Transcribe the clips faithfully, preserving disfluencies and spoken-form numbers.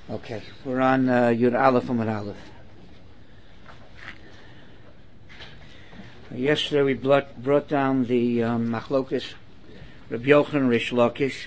Okay, we're on uh, Yud Aleph Amud Aleph. Yesterday we brought, brought down the um, Machlokes Rabbi Yochanan Rish Lakish,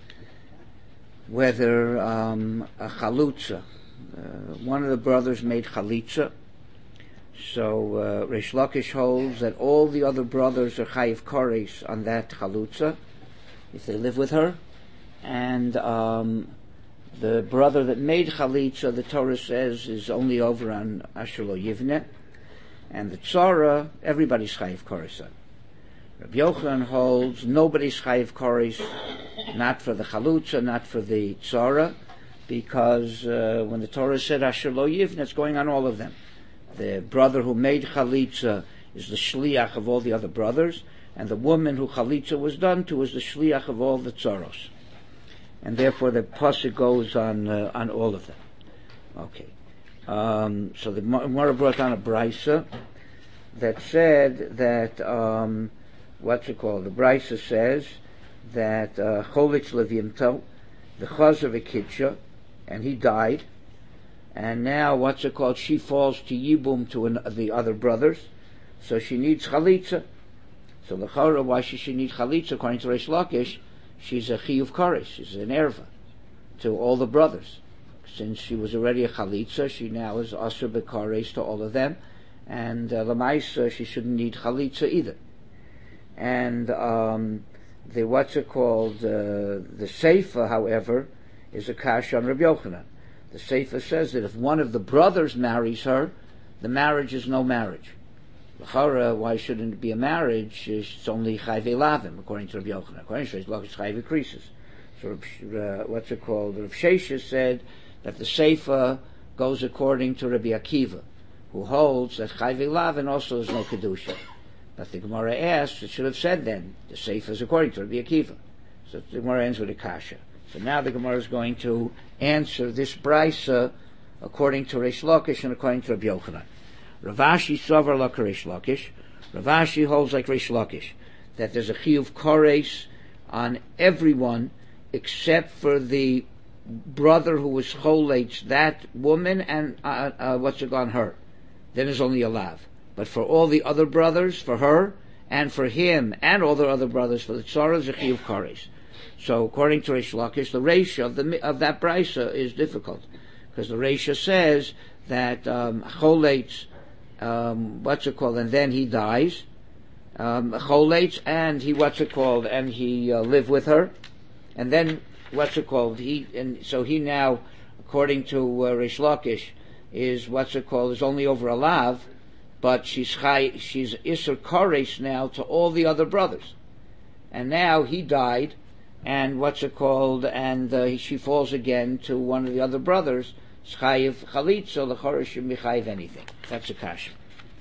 whether um, a chalutza, uh, one of the brothers made chalitza. So uh, Rish Lakish holds that all the other brothers are chayiv kores on that chalutza if they live with her, and um, the brother that made chalitza, the Torah says, is only over on Asher Lo Yivneh, and the tzara, everybody's chayiv kores on. Rabbi Yochanan holds nobody's chayiv kores, not for the chalutza, not for the tzara, because uh, when the Torah said Asher Lo Yivneh, it's going on all of them. The brother who made chalitza is the shliach of all the other brothers, and the woman who chalitza was done to is the shliach of all the tzaros. And therefore the pasuk goes on uh, on all of them. Okay. Um, so the Gemara brought on a brisa that said that um, what's it called? The brisa says that cholitz levimto, the chaz of a kitcha, and he died. And now, what's it called? She falls to Yibum to an, the other brothers, so she needs chalitza. So the chara, why should she need chalitza? According to Reish Lakish, she's a chiyuv koresh, she's an erva to all the brothers. Since she was already a chalitza, she now is asur b'koresh to all of them, and uh, lamaisa, she shouldn't need chalitza either. And um, the what's it called? Uh, the seifa, however, is a kasha on Rabbi Yochanan. The Sefer says that if one of the brothers marries her, the marriage is no marriage. L'chara, why shouldn't it be a marriage? It's only chayv elavim, according to Rabbi Yochanan. According to Reish Lakish, chayv ekrisus. So, uh, what's it called? Rav Sheshes said that the Sefer goes according to Rabbi Akiva, who holds that chayv elavim also is no kedusha. But the Gemara asks, it should have said then, the Sefer is according to Rabbi Akiva. So the Gemara ends with a kasha. So now the Gemara is going to answer this brisa according to Reish Lakish and according to Rabbi Yochanan. Rav Ashi sover like Reish Lakish. Rav Ashi holds like Reish Lakish that there's a chiyuv koresh on everyone except for the brother who was choletz that woman and uh, uh, what's it on her. Then there's only a lav. But for all the other brothers, for her and for him and all the other brothers, for the tzara, there's a chiyuv koresh. So, according to Reish Lakish, the reisha of the of that brisa is difficult because the reisha says that um, choletz, um, what's it called, and then he dies. Um, choletz, and he what's it called, and he uh, lived with her, and then what's it called? He and so he now, according to uh, Reish Lakish, is what's it called? Is only over a lav, but she's chai, she's iser koresh now to all the other brothers, and now he died. And what's it called? And uh, she falls again to one of the other brothers. Chayiv chalitza, the chorah shouldn't be chayiv anything. That's a kasha.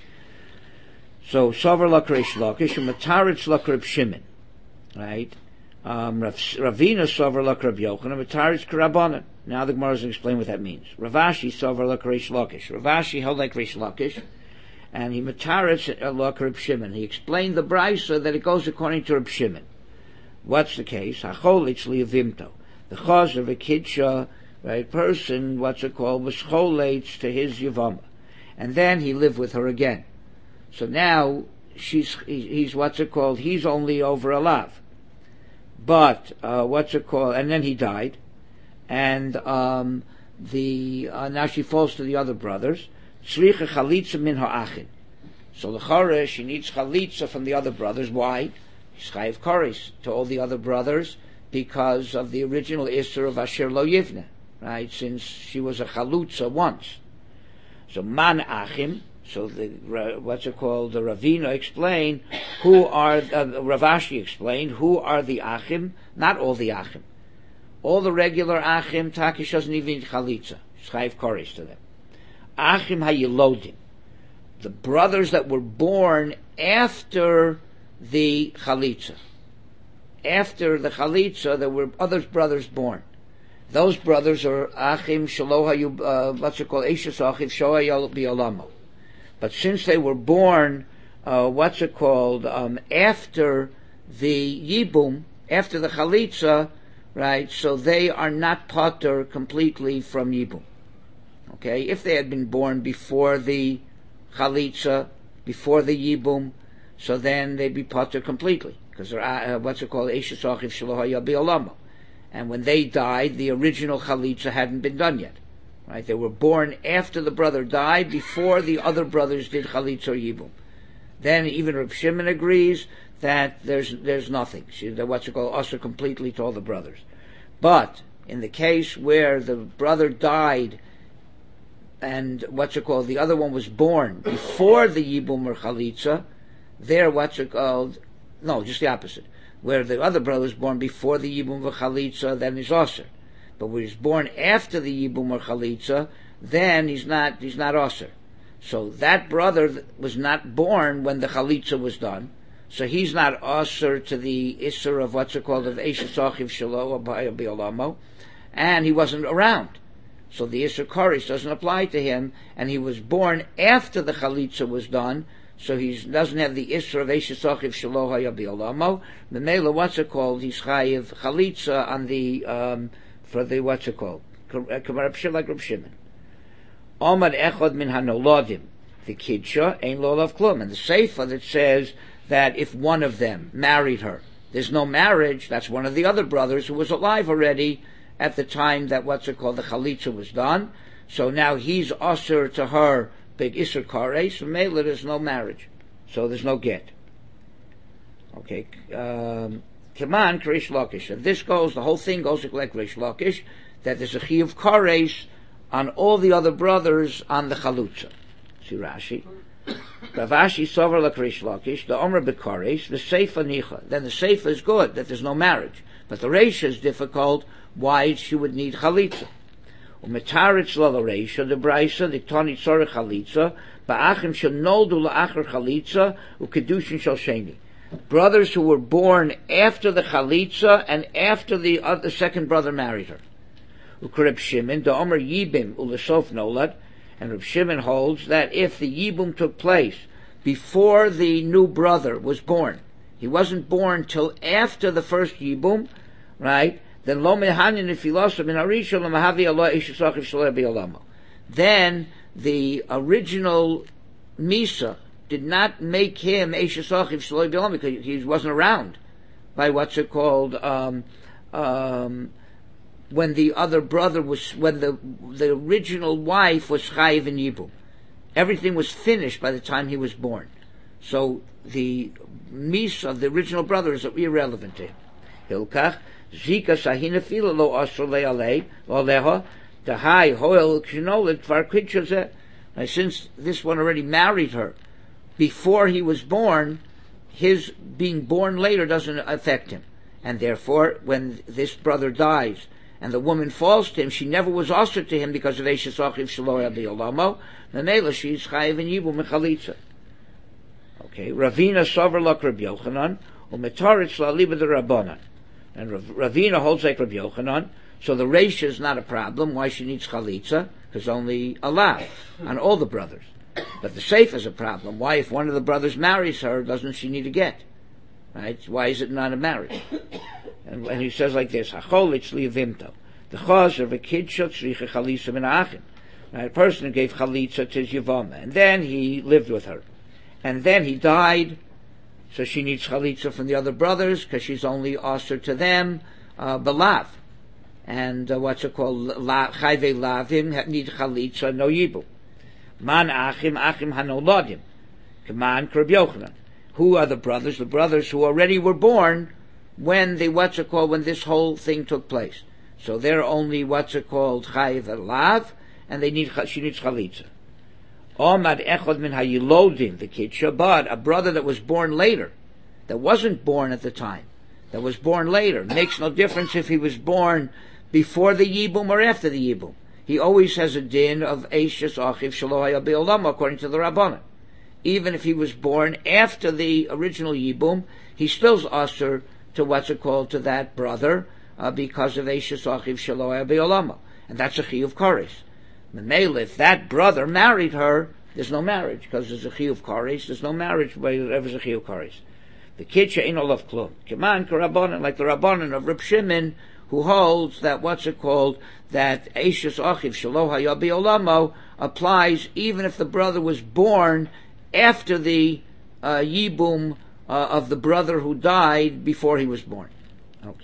So sover lak Reish Lakish and mataritz lak Reb Shimon, right? Um, Ravina sover lak Reb Yochanan, mataritz k'Rabbanan. Now the Gemara is going to explain what that means. Rav Ashi sover lak Reish Lakish. Rav Ashi held like Reish Lakish, and he mataritz lak Reb Shimon. He explained the brisa that it goes according to Reb Shimon. What's the case? Hacholitz liyavimto. The chaz of a kidsha, right, person, what's it called, was choletz to his yavama. And then he lived with her again. So now, she's, he's, what's it called, he's only over a lav. But, uh, what's it called, and then he died. And, um, the, uh, now she falls to the other brothers. Tzricha chalitza min ha'achin. So the chara, she needs chalitza from the other brothers. Why? Chayiv koresh to all the other brothers because of the original Isser of Asher Lo Yivneh, right? Since she was a chalutza once. So man achim. So the what's it called? The Ravina explained who are uh, Rav Ashi explained who are the achim. Not all the achim. All the regular achim. Takish doesn't even need chalitza. Chayiv koresh to them. Achim hayilodim, the brothers that were born after the chalitza. After the chalitza, there were other brothers born. Those brothers are achim shelo hayu, uh, what's it called, eishes achim shoha bi'olamo. But since they were born, uh, what's it called, um, after the yibum, after the chalitza, right? So they are not potter completely from Yibum. Okay, if they had been born before the Chalitza, before the Yibum, so then they'd be potter completely, because they're, uh, what's it called, Eishes Achiv Shelo Haya B'Olamo. And when they died, the original Chalitza hadn't been done yet. Right? They were born after the brother died, before the other brothers did Chalitza or Yibum. Then even Reb Shimon agrees that there's there's nothing. She, what's it called, usher completely to all the brothers. But in the case where the brother died and what's it called, the other one was born before the Yibum or Chalitza, there what's it called, no, just the opposite. Where the other brother was born before the Yibum or Chalitza, then he's usher. But when he's born after the Yibum or Chalitza, then he's not he's not usher. So that brother was not born when the Chalitza was done, so he's not usher to the Isser of what's it called, of Eishes Achiv Shelo B'Olamo, and he wasn't around. So the Isser Koresh doesn't apply to him, and he was born after the Chalitza was done, so he doesn't have the Isser of Eishes Achiv Shelo B'Olamo. The Mela, what's it called, he's Chayiv Chalitza on the, um, for the, what's it called, like Reb Shimon. Omad Echad Min Hanoladim, the Kidsha, Ein Lo Lav Klum. And the Sefer that says that if one of them married her, there's no marriage, that's one of the other brothers who was alive already at the time that what's it called, the Chalitza was done. So now he's usher to her, big Isser Kares, so Mela there's no marriage. So there's no get. Okay, um, Keman Krish Lakish. And this goes, the whole thing goes like Krish Lakish, that there's a Chiyuv Kares on all the other brothers on the Chalutza. See Rashi. Ravashi Sover la Krish Lakish, the Omer Bekares, the Seifa Nicha. Then the Seifa is good, that there's no marriage. But the Reisha is difficult, why she would need Chalitza. Umetaritz la la Reisha, the Braisa, the Toni Tzore Chalitza, Ba'achim shel noldu la'achar Chalitza, u'kedushin shel Sheni. Brothers who were born after the Chalitza and after the other second brother married her. Reb Shimon, the Omer Yibim ulesof nolad, and Reb Shimon holds that if the Yibum took place before the new brother was born, he wasn't born till after the first Yibum, right? Then lo mehanin ifilosa min arisha lemahavi Allah ishisachiv shalei b'olamo. Then the original Misa did not make him ishisachiv shalei b'olamo because he wasn't around by what's it called. Um, um, when the other brother was, when the the original wife was chayiv in Yibum. Everything was finished by the time he was born. So the mis of the original brother is irrelevant to him. Hilkach, zika shahina fila lo asr le'alei, le'aleha, tahai hoel kshinolet var kidshazeh. Since this one already married her before he was born, his being born later doesn't affect him. And therefore, when this brother dies, and the woman falls to him, she never was usher to him because of Eishes Achiv Shelo B'Olamo. Memela, she's chayiv in Yibum Mechalitza. Okay, Ravina Sover Lak Rabbi Yochanan, Umetaritz La Liba de Rabbanan. And Ravina holds like Rabbi Yochanan, so the Reisha is not a problem. Why she needs Chalitza? Because only Allah on all the brothers. But the Seif is a problem. Why, if one of the brothers marries her, doesn't she need a get? Right? Why is it not a marriage? And, and he says like this: Hacholitz li'avimto. The chaz of a kid shot tzricha chalitza min ha'achim. A person who gave chalitza to his yavama, and then he lived with her, and then he died. So she needs chalitza from the other brothers because she's only osir to them, uh, belav. And uh, what's it called? Chayvei lavim need chalitza no yibu. Man achim achim hanoladim. Kaman Reb Yochanan. Who are the brothers? The brothers who already were born when the what's it called, when this whole thing took place. So they're only what's it called chayiv lav, and they need she needs chalitza. Omad echod min hayilodim, the kid Shabbat, a brother that was born later, that wasn't born at the time, that was born later. Makes no difference if he was born before the Yibum or after the Yibum. He always has a din of Eishes Achiv Shelo Haya B'Olamo according to the Rabbanan. Even if he was born after the original Yibum, he still's usher to what's it called, to that brother, uh, because of Eishes Achiv Shelo Haya B'Olamo. And that's a chiyuv kares. Memela, if that brother married her, there's no marriage, because there's a chiyuv kares, there's no marriage, but there's a chiyuv kares. The kid she'ein olav klum. Keman k'Rabbanan, like the Rabbanan of Reb Shimon, who holds that what's it called, that Eishes Achiv Shelo Haya B'Olamo applies even if the brother was born after the uh, Yibum uh, of the brother who died before he was born. Okay.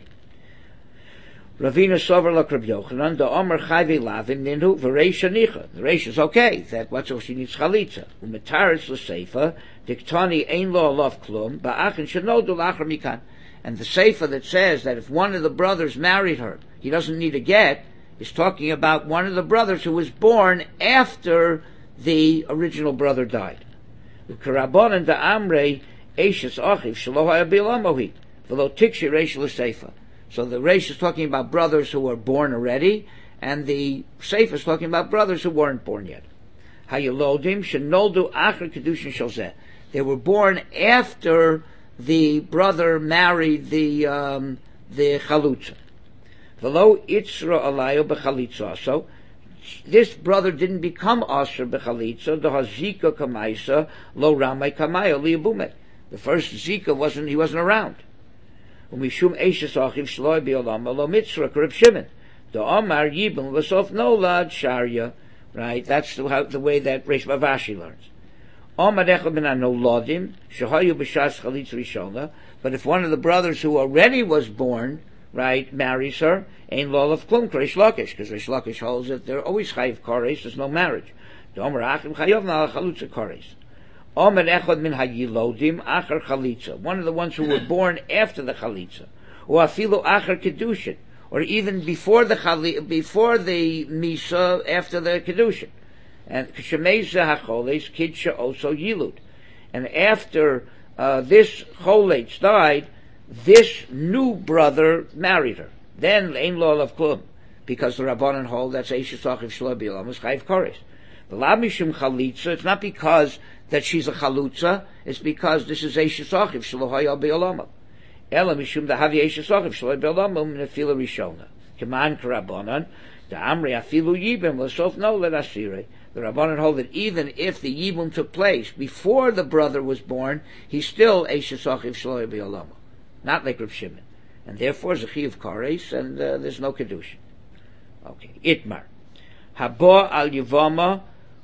Ravina Sover Lak Rabbi Yochanan, the Omer Chayve Lavim Ninhu V'Reish Anicha. The Reish is okay, that what's all she needs Chalitza. U'metaris L'Seifa, Diktani Ein Lo Alav Klum, Ba'achin Shenodu L'Achar Mikan. And the Seifa that says that if one of the brothers married her, he doesn't need a get, is talking about one of the brothers who was born after the original brother died. Karabonan da Amrei Eishes Achiv Shelo Haya B'Olamohi V'Lo Tikshi Reish L'Seifa. So the Reish is talking about brothers who were born already, and the Seifa is talking about brothers who weren't born yet. Hayalodim Shenoldu Acher Kedushin Shalzeh. They were born after the brother married the um, the Chalutza. V'lo Itzra Alayo B'Chalitza. So this brother didn't become Asher B'Chalitza. The Hazika Kamaisa Lo Ramay Kamaya Liabumet. The first Zika wasn't he wasn't around. Umishum Eishes Achiv Shloi B'Olam Lo Mitzra Krib Shimon. The Omar Yibum Vasof Nolad Sharia. Right? That's the, how, the way that Reish Bavashi learns. Omar Echad Min HaNoladim Shehayu B'Shas Chalitz Rishona. But if one of the brothers who already was born, right, marries her, Ein Lo of Klum Reish Lakish, because Reish Lakish holds that they're always Chayiv Koresh, there's no marriage. The Omar Achim Chayav Nal Chalutza Koresh. Omer Echad Min HaYilodim Achar Chalitza. One of the ones who were born after the Chalitza. Or Afilu Achar Kedushin. Or even before the Chalitza, before the Misa, after the Kedushin. And Kshemeza HaCholes Kidsha also Yilud. And after uh, this Choles died, this new brother married her. Then Ein Lo of Klum. Because the Rabbanan hold that's Eishes Achiv Shelo B'Olam is Chayiv Koresh. The Lamishum Chalitza, it's not because that she's a chalutza, it's because this is Eishes Achiv Shelo Haya B'Olamo. Ela mishum da havi Eishes Achiv Shelo B'Olamo min Nefila Rishona. Keman Karabonan, da Amri Afilu Yibim L'Sof Nolad Asirei. The Rabbanan hold that even if the Yibum took place before the brother was born, he's still Eishes Achiv Shelo B'Olamo. Not like Rav Shimon. And therefore Zechi of Kares, and uh, there's no Kedushin. Okay, Itmar. Habo al Yivama,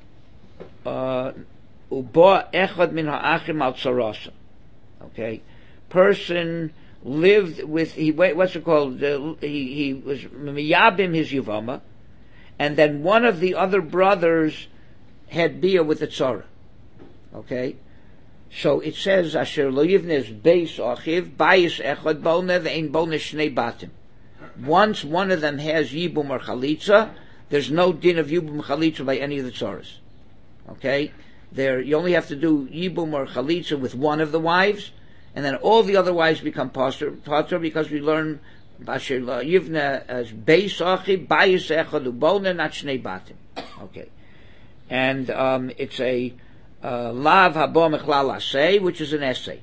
uh, Ubo echad min ha'achim al tzarasa. Okay, person lived with he what's it called? Uh, he he was miyabim his yuvama, and then one of the other brothers had bia with the tzara. Okay, so it says asher lo yivnes beis achiv bayis echad bona ve'ein bona shnei batim. Once one of them has yibum or chalitza, there's no din of yibum chalitza by any of the tzaras. Okay. There, you only have to do yibum or chalitza with one of the wives, and then all the other wives become pastor, because we learn basher yivna as beis achiv bayis echad ubona not shnei batim. Okay, and um, it's a uh, lav habo mechlal asay, which is an essay.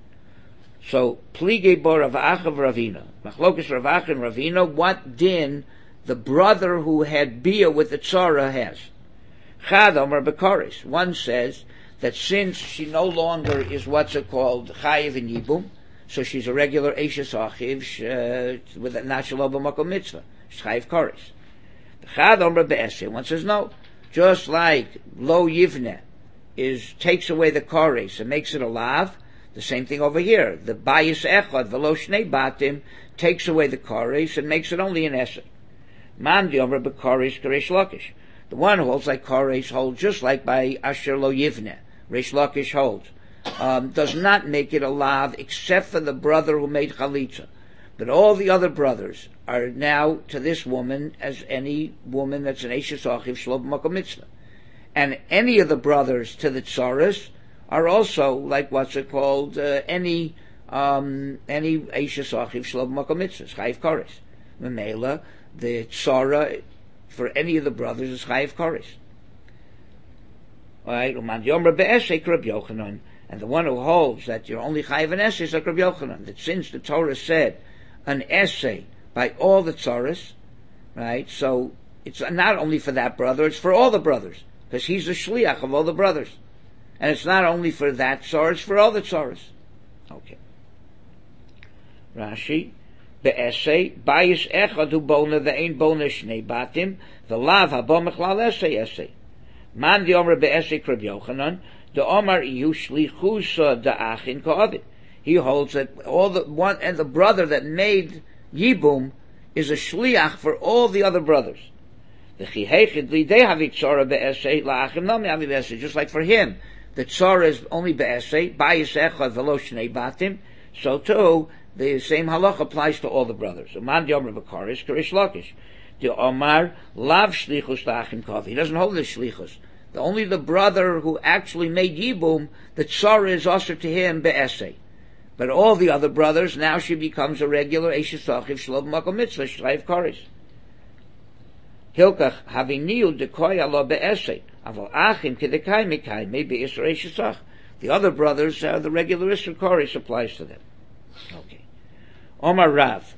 So plige bo Rav Acha Ravina, machlokas Rav Acha and Ravina, what din the brother who had bia with the tzara has? Chad Omer B'Koris. One says that since she no longer is what's it called Chayiv in Yibum, so she's a regular Eishes Achiv uh, with a natural Makom Mitzvah. She's Chayiv Koris. Chad Omer B'Eseh. One says no. Just like Lo Yivne is takes away the Koris and makes it a lav, the same thing over here. The Bayis Echad V'Lo Shnei Batim takes away the Koris and makes it only an Eseh. Man Di Omer B'Koris K'Reish Lakish. The one who holds like Koresh holds just like by Asher Lo Yivne. Reish Lakish holds. Um, does not make it a lav except for the brother who made Chalitza. But all the other brothers are now to this woman as any woman that's an Eishes Achiv Shelo B'Makom Mitzvah. And any of the brothers to the Tsaras are also like what's it called, uh, any, um, any Eishes Achiv Shelo B'Makom Mitzvah. Chayiv Koresh. Memela, the Tsara, for any of the brothers is Chayiv Koresh. Alright, Uman Yomer Be'esek Rabbi Yochanan, and the one who holds that you're only Chayiv an essay is like Rabbi Yochanan, that since the Torah said an essay by all the tzaras, right, so it's not only for that brother, it's for all the brothers, because he's the shliach of all the brothers. And it's not only for that tzar, it's for all the tzaras. Okay. Rashi, be'esei, bayis echad hu bona ve'ein bona shnei batim, ve'lav haba mechlal esei esei. Man di omer be'esei krib Yochanan, the Omar iyu shlichusa da'achin ka'avid. He holds that all the one and the brother that made Yibum is a shliach for all the other brothers. Just like for him, the tzara is only be'esei, bayis echad v'lo shnei batim, so too, the same halach applies to all the brothers. Man yomer b'karis, karish lakish. The Omar lav shlichus la'achim kavi. He doesn't hold the shlichus. The only the brother who actually made Yibum, the tzara is also to him be'esei. But all the other brothers, now she becomes a regular Eishes Achiv Shlom Makom Mitzvah, Shleiv Karis. Hilkach haviniu dekoy alo be'esei, aval achim kedekai mekai, maybe Isra Eishes Ach. The other brothers, uh, the regular Isra Karis applies to them. Okay. Omar Rav,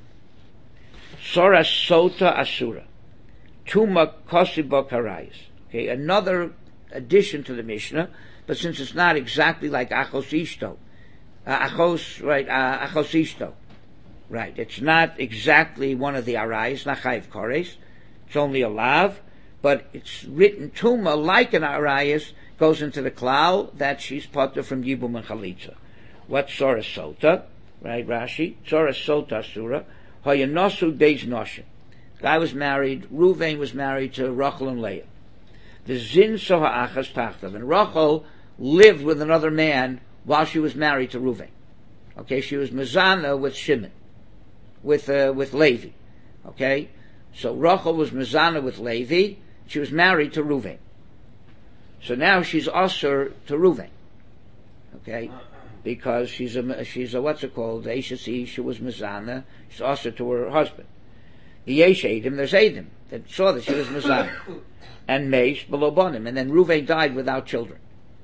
Sora Sota Asura, Tuma Kosiba Karayis. Okay, another addition to the Mishnah, but since it's not exactly like Achos Ishto, Uh, achos, right, uh, achos ishto. Right, it's not exactly one of the arayis, not chayiv kores. It's only a lav, but it's written tuma like an arayis, goes into the klal that she's potter from Yibum and Chalitza. What's Sora Sota? Right, Rashi? Sora Sota Surah. Hoyanosu Beis Noshim. Guy was married, Ruvain was married to Rachel and Leah. The Zin Soha Achas Tachtav. And Rachel lived with another man while she was married to Ruvain. Okay, she was Mezana with Shimon, with uh, with Levi. Okay, so Rachel was Mezana with Levi. She was married to Ruvain. So now she's Asur to Ruvain. Okay, because she's a she's a what's it called? Eishes, she was Mezana. She's Asur to her husband. The Yesh Edom, there's Edom that saw that she was Mezana, and Meish below Bonim, and then Ruvain died without children.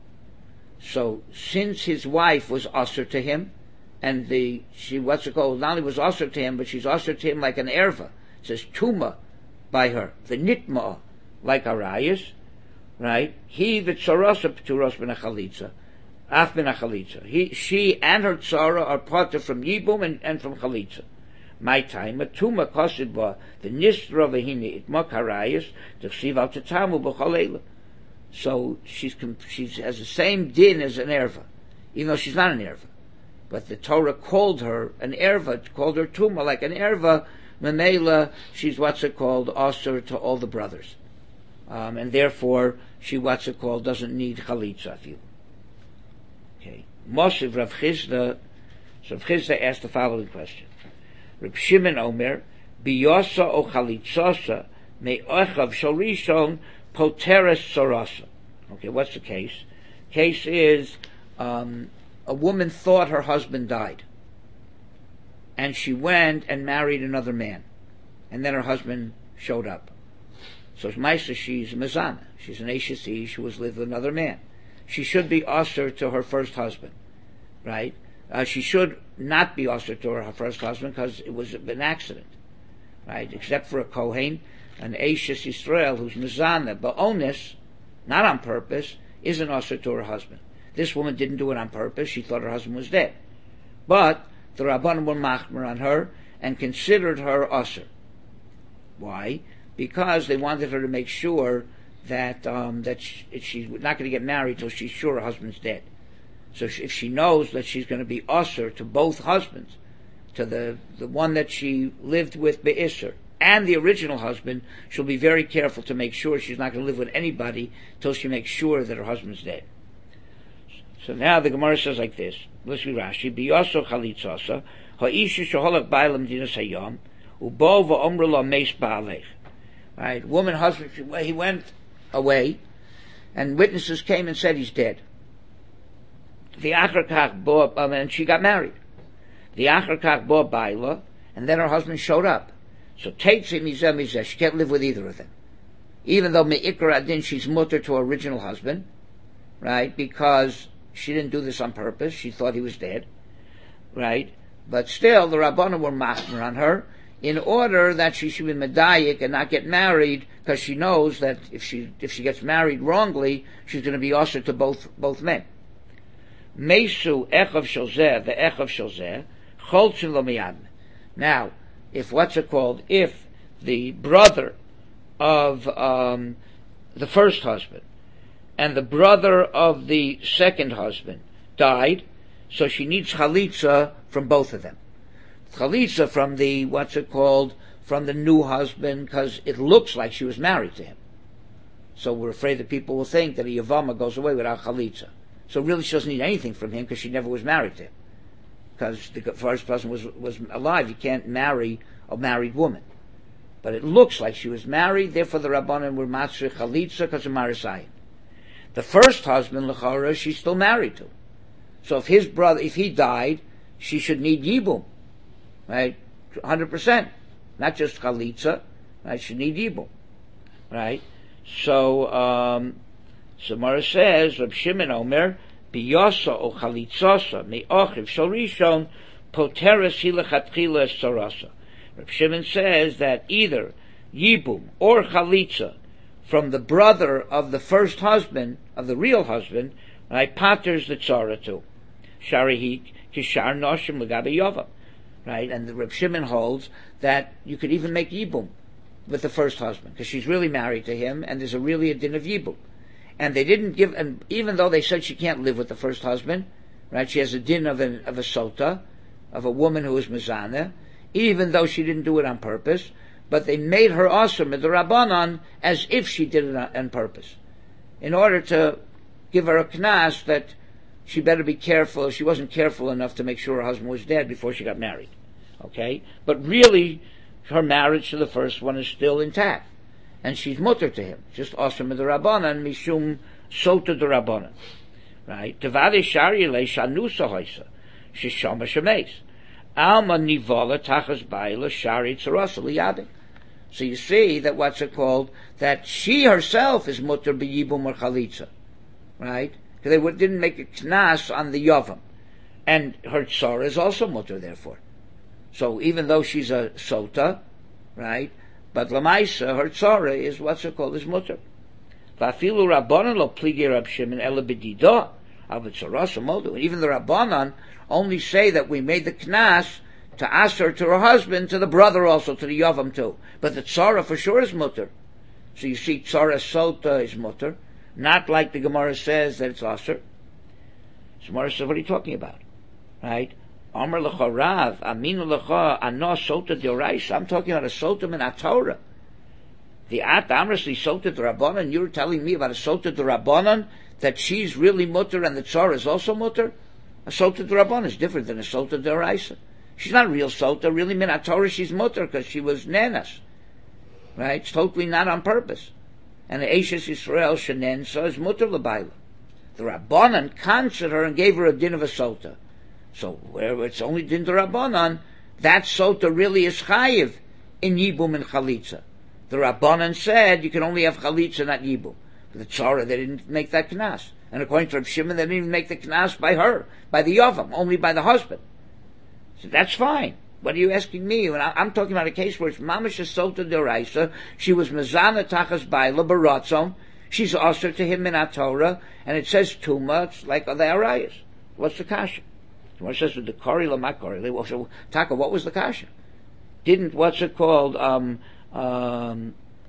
So since his wife was usher to him, and the she what's it called? Not only was usher to him, but she's usher to him like an erva. It says tuma by her, the nitma like arayis, right? He the tzarasa p'turos ben achalitza, af ben achalitza. He she and her tzara are parted from yibum and, and from chalitza. My time a tuma kosidba the nisra v'hini itma karayis to chsiv al tetamu b'chalela. So she's she has the same din as an erva, even though she's not an erva. But the Torah called her an erva, called her tuma like an erva. Memela, she's what's it called, asur to all the brothers, um, and therefore she what's it called doesn't need chalitza. Okay, Moshe Rav Chizda. So Rav Chizda asked the following question: Reb Shimon Omer, biyosa o chalitzasa me ochav shel rishon. Poteres Sorasa. Okay, what's the case? Case is um, a woman thought her husband died, and she went and married another man, and then her husband showed up. So Maisa, she's Mezana. She's an Eishesi. She was with another man. She should be usher to her first husband, right? Uh, she should not be usher to her first husband because it was an accident, right? Except for a Kohen. An Eishes Yisrael who's Mezana, Ba'onis, not on purpose, is an usher to her husband. This woman didn't do it on purpose. She thought her husband was dead. But the Rabbanim were machmer on her and considered her usher. Why? Because they wanted her to make sure that um, that she, she's not going to get married till she's sure her husband's dead. So if she knows that she's going to be usher to both husbands, to the, the one that she lived with Be'isr, and the original husband, she'll be very careful to make sure she's not going to live with anybody till she makes sure that her husband's dead. So now the Gemara says like this. Listen to Rashi. Biyoso chalitzasa ha'isha sheholach ba'alam dinas hayom ubo va'omru lo meis ba'alech. Right, woman, husband, he went away, and witnesses came and said he's dead. The achar kach bo, um, and she got married. The achar kach bo ba'ila, and then her husband showed up. So Teitzi Mizeh Mizeh, she can't live with either of them. Even though Me'ikar Adin, she's mutter to her original husband, right? Because she didn't do this on purpose. She thought he was dead, right? But still, the Rabbanim were machmer on her in order that she should be medayik and not get married, because she knows that if she if she gets married wrongly, she's going to be usher to both both men. Mesu echav shel zeh, the echav shel zeh, choltzin lo miyad. Now, if what's it called, if the brother of um, the first husband and the brother of the second husband died, so she needs chalitza from both of them. Chalitza from the, what's it called, from the new husband, because it looks like she was married to him. So we're afraid that people will think that a Yavama goes away without chalitza. So really she doesn't need anything from him because she never was married to him. Because the first person was, was alive. You can't marry a married woman. But it looks like she was married, therefore the Rabbanan were matzri chalitza because of Marisayim. The first husband, L'chara, she's still married to. So if his brother, if he died, she should need Yibum. Right? one hundred percent. Not just chalitza. Right? She need Yibum. Right? So, um, Samara says, Reb Shimon Omer, Biyasa o chalitzasa, me'ochiv shel rishon, poteres hilechatchila sarasa. Reb Shimon says that either Yibum or chalitza from the brother of the first husband, of the real husband, right, paters the tzara too. Sharihi kishar noshim legabe yovam. Right? And the Reb Shimon holds that you could even make Yibum with the first husband, because she's really married to him, and there's a really a din of Yibum. And they didn't give, and even though they said she can't live with the first husband, right, she has a din of, an, of a sota, of a woman who is mezaneh, even though she didn't do it on purpose, but they made her awesome with the Rabbanan as if she did it on, on purpose, in order to give her a knas that she better be careful. She wasn't careful enough to make sure her husband was dead before she got married. Okay? But really, her marriage to the first one is still intact. And she's mutter to him. Just awesome with the Rabbanan, mishum sota the Rabbanan. Right? Tevade shari le shanusa hoisa. Shishama shemes. Alma nivala tachas baila shari tzarasa liyadin. So you see that what's it called? That she herself is mutter b'yibum or chalitza. Right? Because they didn't make a knas on the yavam. And her tzara is also mutter, therefore. So even though she's a sota, right? But lamaisa, her tzara is what's it called? Is mutter. Vafilu rabbanan lo pligi Rab Shimon ela b'didah avitzarasa modu. Even the rabbanan only say that we made the knas to aser to her husband, to the brother also, to the yavam too. But the tzara for sure is mutter. So you see, tzara sota is mutter, not like the Gemara says that it's aser. So Gemara says, what are you talking about? Right? Amar lecha Rav, aminu lecha ano sota d'oraisa. I'm talking about a sota min Torah. The at amrasli sota d'Rabbanan. You're telling me about a sota d'Rabbanan that she's really mutter and the tzara is also mutter. A sota d'Rabbanan is different than a sota d'oraisa. She's not a real sota. Really min Torah she's mutter because she was nenas. Right? It's totally not on purpose. And the Eishes Yisrael shenensa is mutter l'bayla. The Rabbanan counseled her and gave her a din of a sota. So where it's only din d'Rabbanan, that sota really is chayiv in Yibum and Chalitza. The Rabbanan said you can only have Chalitza, not Yibum. But the Tzara, they didn't make that knas. And according to Reb Shimon, they didn't even make the knas by her, by the Yavam, only by the husband. So that's fine. What are you asking me? When I, I'm talking about a case where it's mamash sota d'oraisa, she was mezana tachas baila baratzon, she's usher to him in Torah, and it says too much like the arayas. What's the kasha? What says with the kori lamakori? They also taka. What was the kasha? Didn't what's it called? Um, um,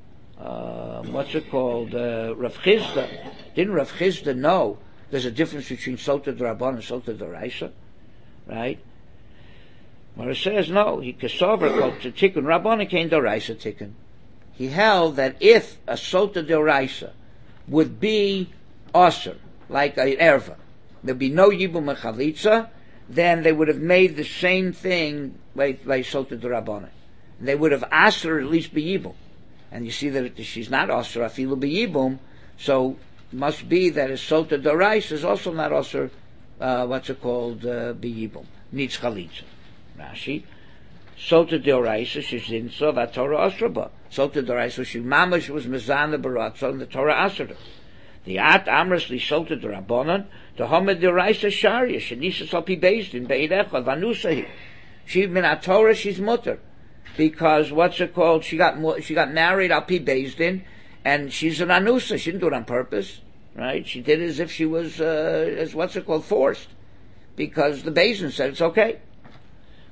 uh, what's it called? Uh, Rav Chizda. Didn't Rav Chizda know there's a difference between sota d'Rabban and sota d'oraisa? Right? Well, it says no. He kasover called to tikkun Rabbanan came d'oraisa tikkun. He held that if a sota d'oraisa would be aser like an erva, there'd be no yibum and chalitza, then they would have made the same thing by, by sota d'Rabbanan. They would have asked her at least b'yibum. And you see that she's not aser afilu b'yibum, so it must be that a sota d'oraisa is also not aser, uh, what's it called, uh, b'yibum. Needs chalitza. Rashi, sota d'oraisa she's in so that Torah asraba. Sota d'oraisa she mamash was mezana baratza and the Torah asrada. The at amras li sota d'Rabbanan, the Hamed d'oraisa sharia shenisas al pi based in beidecha vanusahi. She min Torah she's mutter because what's it called? She got she got married al pi based in, and she's an anusa. She didn't do it on purpose, right? She did it as if she was uh, as what's it called forced, because the Beis Din said it's okay.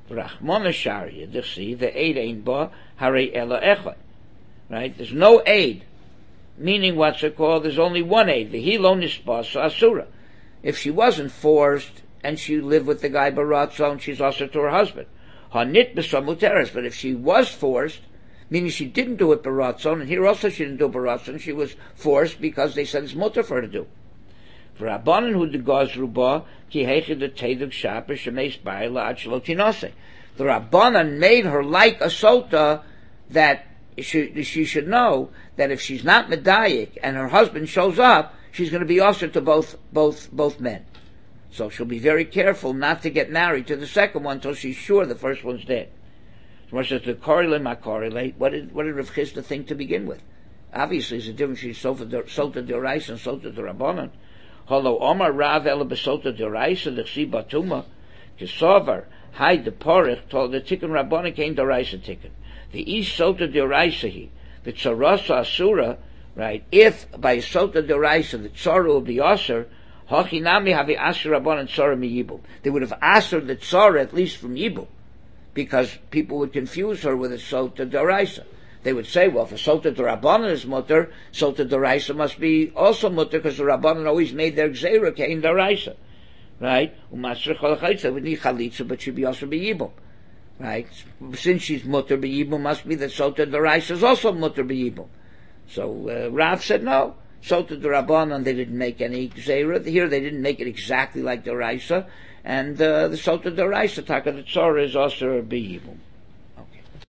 Rachmona Sharia, the aid ain't ba, hare ela echad. Right? There's no aid. Meaning what's it called? There's only one aid. The hilo nispas asura. If she wasn't forced and she lived with the guy baratzon, she's also to her husband. Hanit b'samuteres. But if she was forced, meaning she didn't do it baratzon, and here also she didn't do baratzon, she was forced because they said it's mutter for her to do. For Rabbanan who degaz ruba ki heichid the teduk shaper shemeis ba'ila ad shalotinase. The Rabbanan made her like a sota that she, she should know that if she's not medayik and her husband shows up, she's going to be usher to both both both men. So she'll be very careful not to get married to the second one until she's sure the first one's dead. So says the korele ma korele. What did what did Rav Chisda think to begin with? Obviously, there's a difference between sota deoraisa and sota derabanan. Holo Omar Rav Ela Besota Deraisa Lechsi Batuma Kesover Hai de Porich told the Tikkun Rabbanan came Deraisa Tikkun. The East Sota Deraisa he the Tzarasa Asura, right? If by Sota Deraisa the Tzara will be Aser, Hachinami Havi Aser Rabbanan Tzara Mi Yibum. They would have asered the Tzara at least from Yibum, because people would confuse her with a Sota Deraisa. They would say, well, if a Sota D'Rabbanan is mutter, Sota D'Oraisa must be also mutter, because the Rabbanan always made their Gzeira Kein D'Oraisa. Right? Umasr Chol Chalitza would need Chalitza, but she'd be also B'Yibum. Right? Since she's mutter B'Yibum, must be that Sota D'Oraisa is also mutter B'Yibum. So, uh, Rav said no. Sota D'Rabbanan, they didn't make any Gzeira. Here they didn't make it exactly like D'Oraisa. And, uh, the Sota D'Oraisa, Taka the Tzara is also B'Yibum.